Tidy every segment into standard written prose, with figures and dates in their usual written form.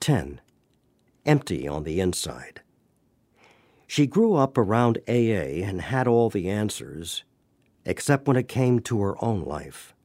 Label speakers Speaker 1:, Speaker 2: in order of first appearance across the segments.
Speaker 1: 10, empty on the inside. She grew up around AA and had all the answers, except when it came to her own life.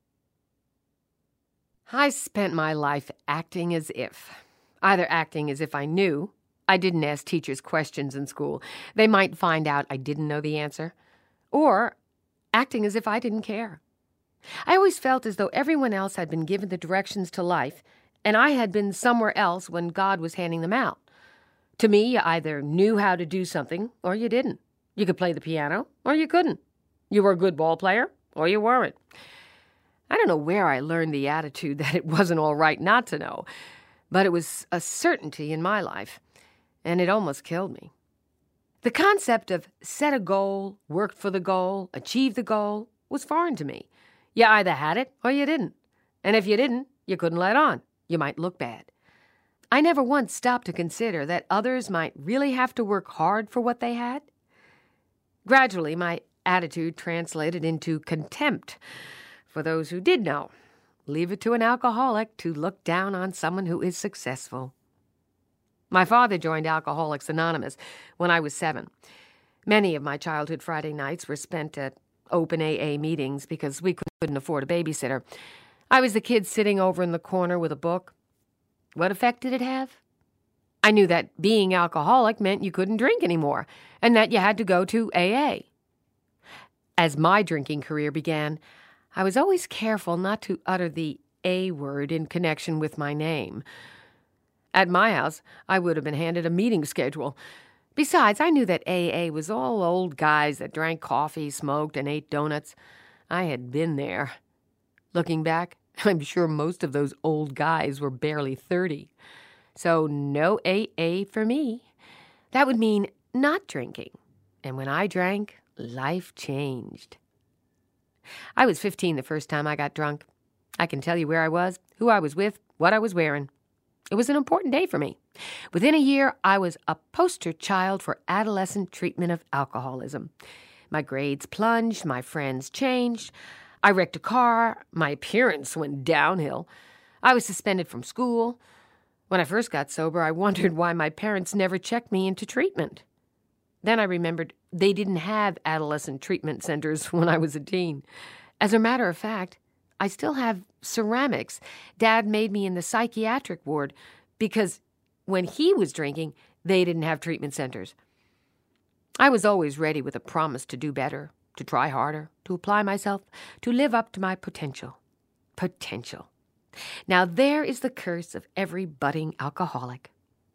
Speaker 2: I spent my life acting as if. Either acting as if I knew. I didn't ask teachers questions in school. They might find out I didn't know the answer. Or acting as if I didn't care. I always felt as though everyone else had been given the directions to life, and I had been somewhere else when God was handing them out. To me, you either knew how to do something or you didn't. You could play the piano or you couldn't. You were a good ball player or you weren't. I don't know where I learned the attitude that it wasn't all right not to know, but it was a certainty in my life, and it almost killed me. The concept of set a goal, work for the goal, achieve the goal was foreign to me. You either had it or you didn't. And if you didn't, you couldn't let on. You might look bad. I never once stopped to consider that others might really have to work hard for what they had. Gradually, my attitude translated into contempt for those who did know. Leave it to an alcoholic to look down on someone who is successful. My father joined Alcoholics Anonymous when I was 7. Many of my childhood Friday nights were spent at open AA meetings because we couldn't afford a babysitter. I was the kid sitting over in the corner with a book. What effect did it have? I knew that being alcoholic meant you couldn't drink anymore, and that you had to go to AA. As my drinking career began, I was always careful not to utter the A word in connection with my name. At my house, I would have been handed a meeting schedule. Besides, I knew that AA was all old guys that drank coffee, smoked, and ate donuts. I had been there. Looking back, I'm sure most of those old guys were barely 30. So no AA for me. That would mean not drinking. And when I drank, life changed. I was 15 the first time I got drunk. I can tell you where I was, who I was with, what I was wearing. It was an important day for me. Within a year, I was a poster child for adolescent treatment of alcoholism. My grades plunged, my friends changed. I wrecked a car, my appearance went downhill. I was suspended from school. When I first got sober, I wondered why my parents never checked me into treatment. Then I remembered they didn't have adolescent treatment centers when I was a teen. As a matter of fact, I still have ceramics Dad made me in the psychiatric ward because when he was drinking, they didn't have treatment centers. I was always ready with a promise to do better, to try harder, to apply myself, to live up to my potential. Potential. Now there is the curse of every budding alcoholic.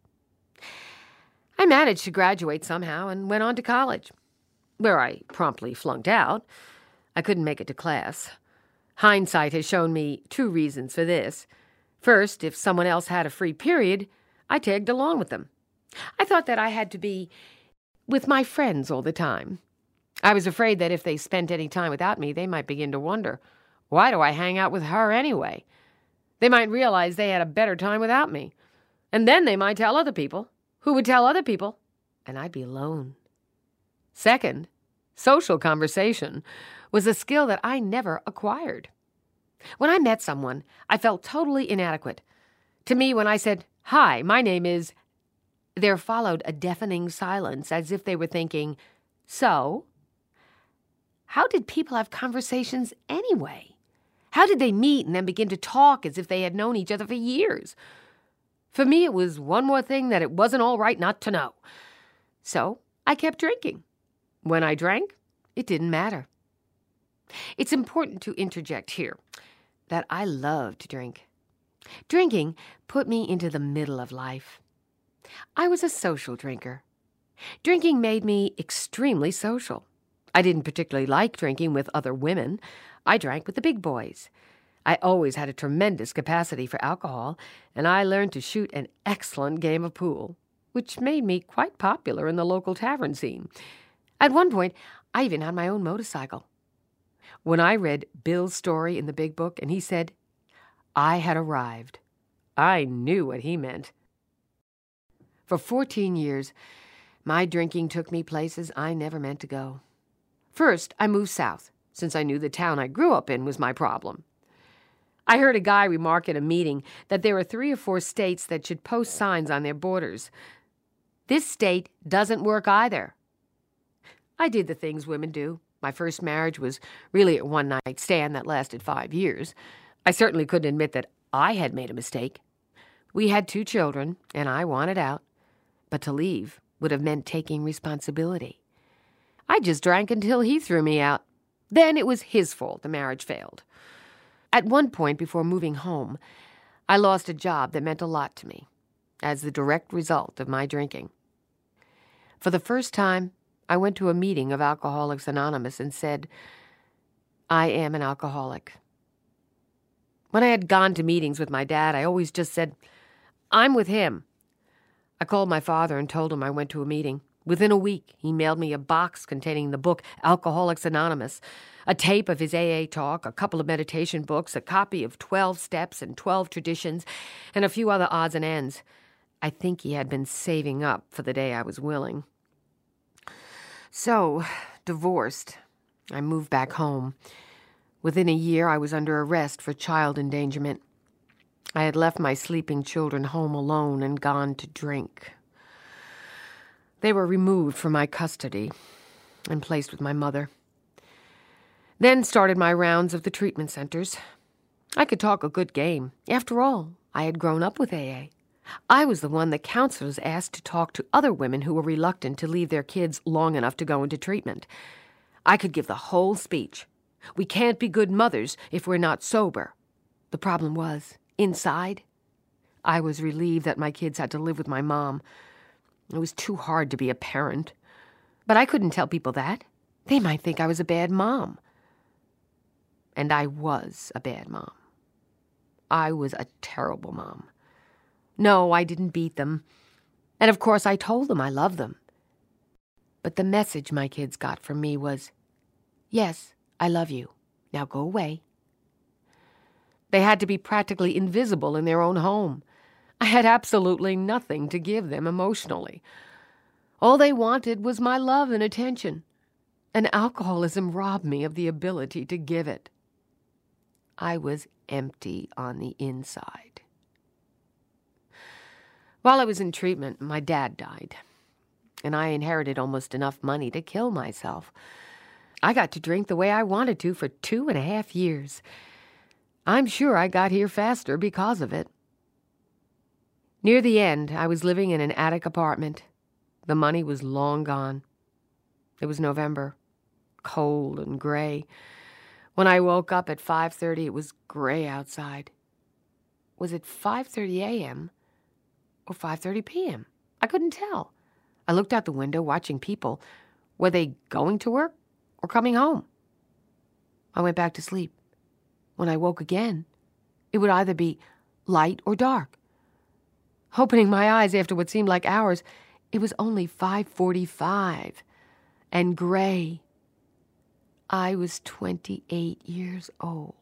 Speaker 2: I managed to graduate somehow and went on to college, where I promptly flunked out. I couldn't make it to class. Hindsight has shown me 2 reasons for this. First, if someone else had a free period, I tagged along with them. I thought that I had to be with my friends all the time. I was afraid that if they spent any time without me, they might begin to wonder, why do I hang out with her anyway? They might realize they had a better time without me. And then they might tell other people, who would tell other people, and I'd be alone. Second, social conversation was a skill that I never acquired. When I met someone, I felt totally inadequate. To me, when I said, "Hi, my name is," there followed a deafening silence as if they were thinking, so? How did people have conversations anyway? How did they meet and then begin to talk as if they had known each other for years? For me, it was one more thing that it wasn't all right not to know. So I kept drinking. When I drank, it didn't matter. It's important to interject here that I love to drink. Drinking put me into the middle of life. I was a social drinker. Drinking made me extremely social. I didn't particularly like drinking with other women. I drank with the big boys. I always had a tremendous capacity for alcohol, and I learned to shoot an excellent game of pool, which made me quite popular in the local tavern scene. At one point, I even had my own motorcycle. When I read Bill's story in the big book and he said, "I had arrived," I knew what he meant. For 14 years, my drinking took me places I never meant to go. First, I moved south, since I knew the town I grew up in was my problem. I heard a guy remark at a meeting that there are 3 or 4 states that should post signs on their borders. This state doesn't work either. I did the things women do. My first marriage was really a one-night stand that lasted 5 years. I certainly couldn't admit that I had made a mistake. We had 2 children, and I wanted out. But to leave would have meant taking responsibility. I just drank until he threw me out. Then it was his fault the marriage failed. At one point before moving home, I lost a job that meant a lot to me as the direct result of my drinking. For the first time, I went to a meeting of Alcoholics Anonymous and said, I am an alcoholic. When I had gone to meetings with my dad, I always just said, I'm with him. I called my father and told him I went to a meeting. Within a week, he mailed me a box containing the book Alcoholics Anonymous, a tape of his AA talk, a couple of meditation books, a copy of 12 Steps and 12 Traditions, and a few other odds and ends. I think he had been saving up for the day I was willing. So, divorced, I moved back home. Within a year, I was under arrest for child endangerment. I had left my sleeping children home alone and gone to drink. They were removed from my custody and placed with my mother. Then started my rounds of the treatment centers. I could talk a good game. After all, I had grown up with AA. I was the one that counselors asked to talk to other women who were reluctant to leave their kids long enough to go into treatment. I could give the whole speech. We can't be good mothers if we're not sober. The problem was, inside, I was relieved that my kids had to live with my mom. It was too hard to be a parent. But I couldn't tell people that. They might think I was a bad mom. And I was a bad mom. I was a terrible mom. No, I didn't beat them. And of course I told them I loved them. But the message my kids got from me was, yes, I love you. Now go away. They had to be practically invisible in their own home. I had absolutely nothing to give them emotionally. All they wanted was my love and attention, and alcoholism robbed me of the ability to give it. I was empty on the inside. While I was in treatment, my dad died, and I inherited almost enough money to kill myself. I got to drink the way I wanted to for 2.5 years. I'm sure I got here faster because of it. Near the end, I was living in an attic apartment. The money was long gone. It was November, cold and gray. When I woke up at 5:30, it was gray outside. Was it 5:30 a.m. or 5:30 p.m.? I couldn't tell. I looked out the window watching people. Were they going to work or coming home? I went back to sleep. When I woke again, it would either be light or dark. Opening my eyes after what seemed like hours, it was only 5:45 and gray. I was 28 years old.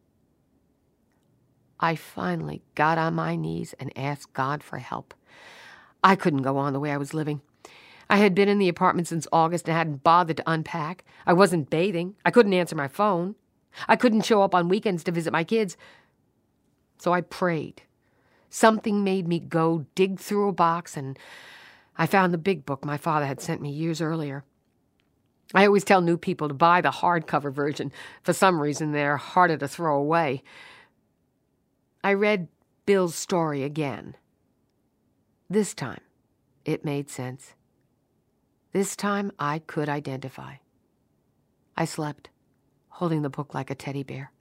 Speaker 2: I finally got on my knees and asked God for help. I couldn't go on the way I was living. I had been in the apartment since August and hadn't bothered to unpack. I wasn't bathing. I couldn't answer my phone. I couldn't show up on weekends to visit my kids. So I prayed. Something made me go dig through a box, and I found the big book my father had sent me years earlier. I always tell new people to buy the hardcover version. For some reason, they're harder to throw away. I read Bill's story again. This time, it made sense. This time, I could identify. I slept, holding the book like a teddy bear.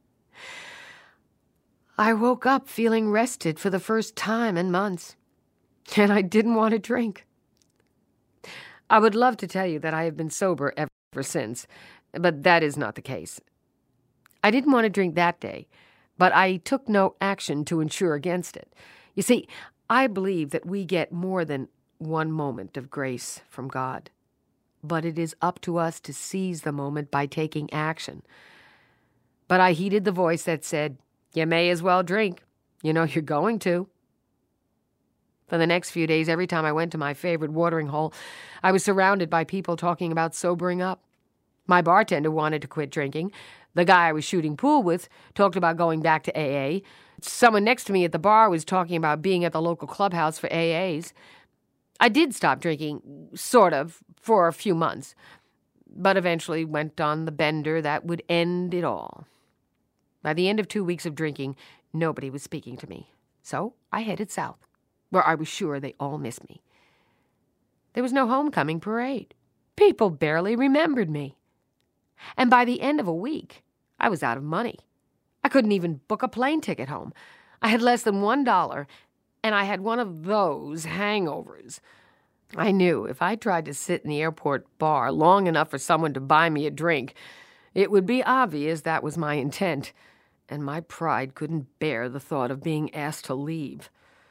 Speaker 2: I woke up feeling rested for the first time in months, and I didn't want to drink. I would love to tell you that I have been sober ever since, but that is not the case. I didn't want to drink that day, but I took no action to ensure against it. You see, I believe that we get more than one moment of grace from God, but it is up to us to seize the moment by taking action. But I heeded the voice that said, "You may as well drink. You know you're going to." For the next few days, every time I went to my favorite watering hole, I was surrounded by people talking about sobering up. My bartender wanted to quit drinking. The guy I was shooting pool with talked about going back to AA. Someone next to me at the bar was talking about being at the local clubhouse for AAs. I did stop drinking, sort of, for a few months, but eventually went on the bender that would end it all. By the end of 2 weeks of drinking, nobody was speaking to me. So I headed south, where I was sure they all missed me. There was no homecoming parade. People barely remembered me. And by the end of a week, I was out of money. I couldn't even book a plane ticket home. I had less than $1, and I had one of those hangovers. I knew if I tried to sit in the airport bar long enough for someone to buy me a drink, it would be obvious that was my intent, and my pride couldn't bear the thought of being asked to leave.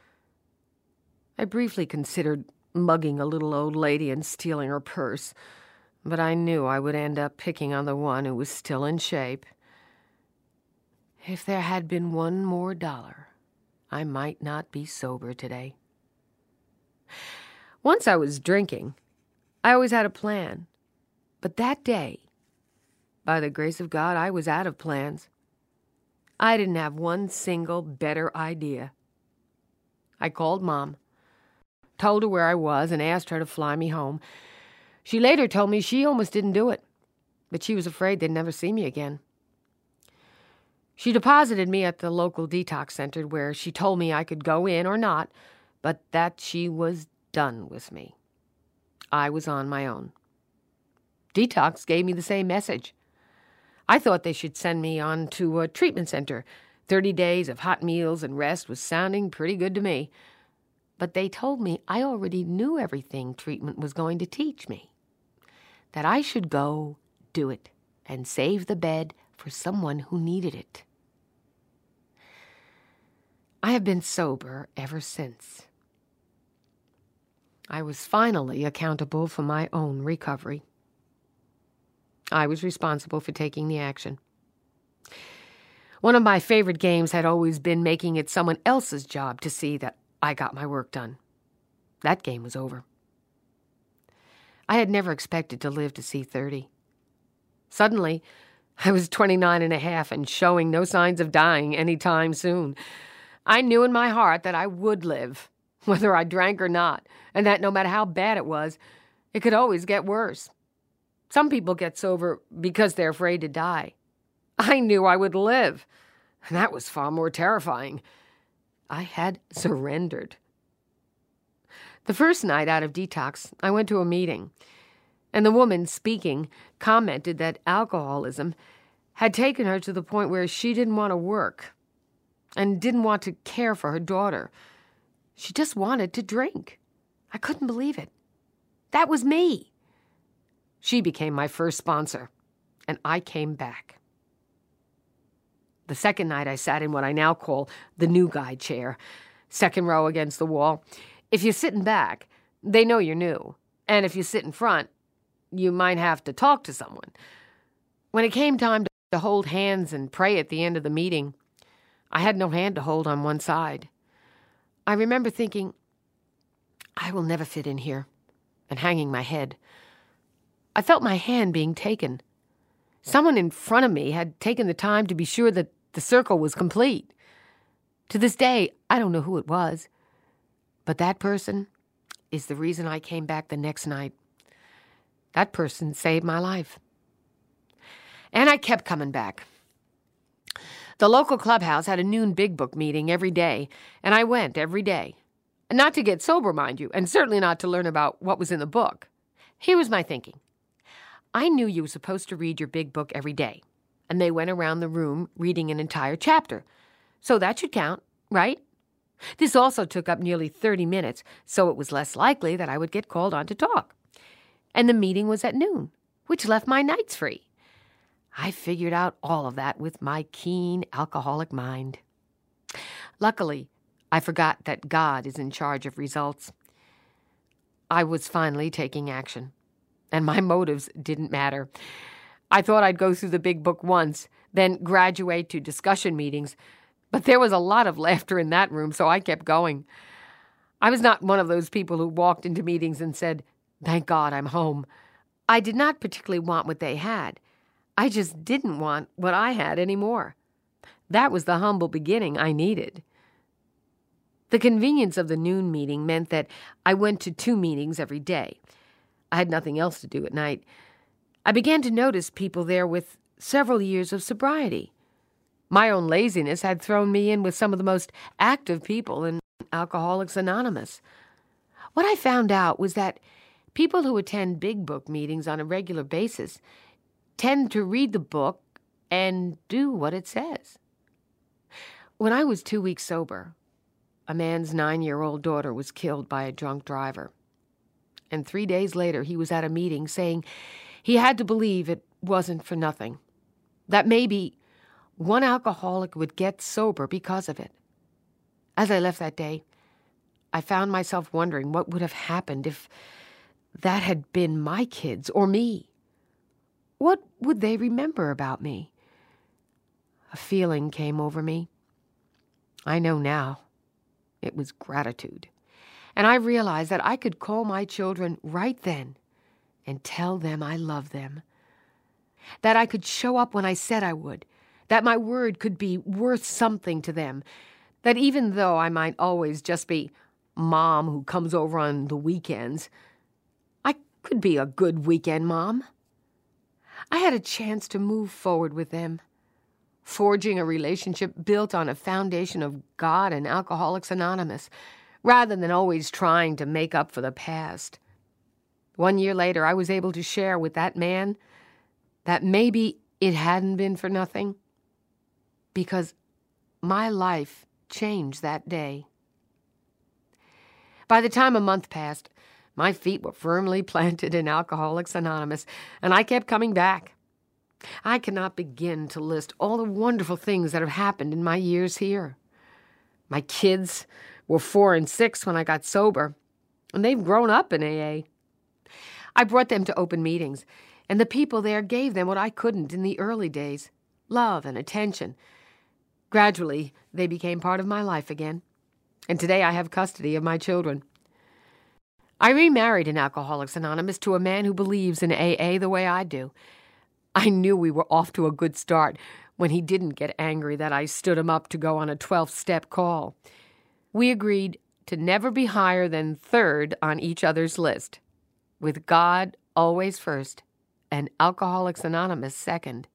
Speaker 2: I briefly considered mugging a little old lady and stealing her purse, but I knew I would end up picking on the one who was still in shape. If there had been one more dollar, I might not be sober today. Once I was drinking, I always had a plan. But that day, by the grace of God, I was out of plans. I didn't have one single better idea. I called Mom, told her where I was, and asked her to fly me home. She later told me she almost didn't do it, but she was afraid they'd never see me again. She deposited me at the local detox center where she told me I could go in or not, but that she was done with me. I was on my own. Detox gave me the same message. I thought they should send me on to a treatment center. 30 days of hot meals and rest was sounding pretty good to me. But they told me I already knew everything treatment was going to teach me. That I should go do it and save the bed for someone who needed it. I have been sober ever since. I was finally accountable for my own recovery. I was responsible for taking the action. One of my favorite games had always been making it someone else's job to see that I got my work done. That game was over. I had never expected to live to see 30. Suddenly, I was 29 and a half and showing no signs of dying any time soon. I knew in my heart that I would live, whether I drank or not, and that no matter how bad it was, it could always get worse. Some people get sober because they're afraid to die. I knew I would live, and that was far more terrifying. I had surrendered. The first night out of detox, I went to a meeting, and the woman speaking commented that alcoholism had taken her to the point where she didn't want to work and didn't want to care for her daughter. She just wanted to drink. I couldn't believe it. That was me. She became my first sponsor, and I came back. The second night, I sat in what I now call the new guy chair, second row against the wall. If you're sitting back, they know you're new. And if you sit in front, you might have to talk to someone. When it came time to hold hands and pray at the end of the meeting, I had no hand to hold on one side. I remember thinking, I will never fit in here, and hanging my head. I felt my hand being taken. Someone in front of me had taken the time to be sure that the circle was complete. To this day, I don't know who it was, but that person is the reason I came back the next night. That person saved my life. And I kept coming back. The local clubhouse had a noon Big Book meeting every day, and I went every day. Not to get sober, mind you, and certainly not to learn about what was in the book. Here was my thinking. I knew you were supposed to read your big book every day, and they went around the room reading an entire chapter. So that should count, right? This also took up nearly 30 minutes, so it was less likely that I would get called on to talk. And the meeting was at noon, which left my nights free. I figured out all of that with my keen alcoholic mind. Luckily, I forgot that God is in charge of results. I was finally taking action, and my motives didn't matter. I thought I'd go through the big book once, then graduate to discussion meetings, but there was a lot of laughter in that room, so I kept going. I was not one of those people who walked into meetings and said, "Thank God I'm home." I did not particularly want what they had. I just didn't want what I had anymore. That was the humble beginning I needed. The convenience of the noon meeting meant that I went to 2 meetings every day. I had nothing else to do at night. I began to notice people there with several years of sobriety. My own laziness had thrown me in with some of the most active people in Alcoholics Anonymous. What I found out was that people who attend Big Book meetings on a regular basis tend to read the book and do what it says. When I was 2 weeks sober, a man's 9-year-old daughter was killed by a drunk driver. And 3 days later, he was at a meeting saying he had to believe it wasn't for nothing, that maybe one alcoholic would get sober because of it. As I left that day, I found myself wondering what would have happened if that had been my kids or me. What would they remember about me? A feeling came over me. I know now. It was gratitude. And I realized that I could call my children right then and tell them I love them. That I could show up when I said I would. That my word could be worth something to them. That even though I might always just be Mom who comes over on the weekends, I could be a good weekend mom. I had a chance to move forward with them, forging a relationship built on a foundation of God and Alcoholics Anonymous, rather than always trying to make up for the past. 1 year later, I was able to share with that man that maybe it hadn't been for nothing, because my life changed that day. By the time a month passed, my feet were firmly planted in Alcoholics Anonymous, and I kept coming back. I cannot begin to list all the wonderful things that have happened in my years here. My kids were 4 and 6 when I got sober, and they've grown up in AA. I brought them to open meetings, and the people there gave them what I couldn't in the early days, love and attention. Gradually, they became part of my life again, and today I have custody of my children. I remarried in Alcoholics Anonymous to a man who believes in AA the way I do. I knew we were off to a good start when he didn't get angry that I stood him up to go on a 12-step call. We agreed to never be higher than 3rd on each other's list, with God always first and Alcoholics Anonymous second.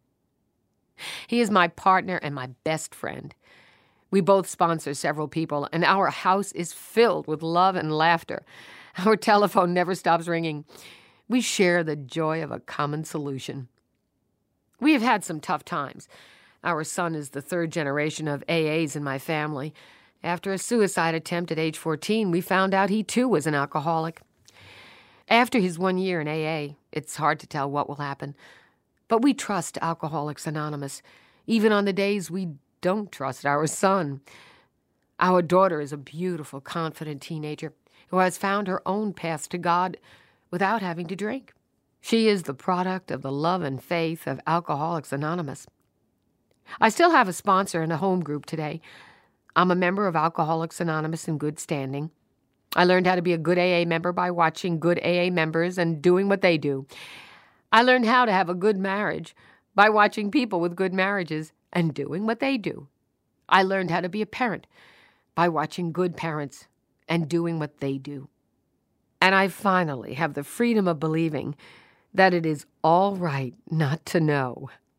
Speaker 2: He is my partner and my best friend. We both sponsor several people, and our house is filled with love and laughter. Our telephone never stops ringing. We share the joy of a common solution. We have had some tough times. Our son is the 3rd generation of AAs in my family. After a suicide attempt at age 14, we found out he too was an alcoholic. After his 1 year in AA, it's hard to tell what will happen. But we trust Alcoholics Anonymous, even on the days we don't trust our son. Our daughter is a beautiful, confident teenager who has found her own path to God without having to drink. She is the product of the love and faith of Alcoholics Anonymous. I still have a sponsor and a home group today. I'm a member of Alcoholics Anonymous in good standing. I learned how to be a good AA member by watching good AA members and doing what they do. I learned how to have a good marriage by watching people with good marriages and doing what they do. I learned how to be a parent by watching good parents and doing what they do. And I finally have the freedom of believing that it is all right not to know.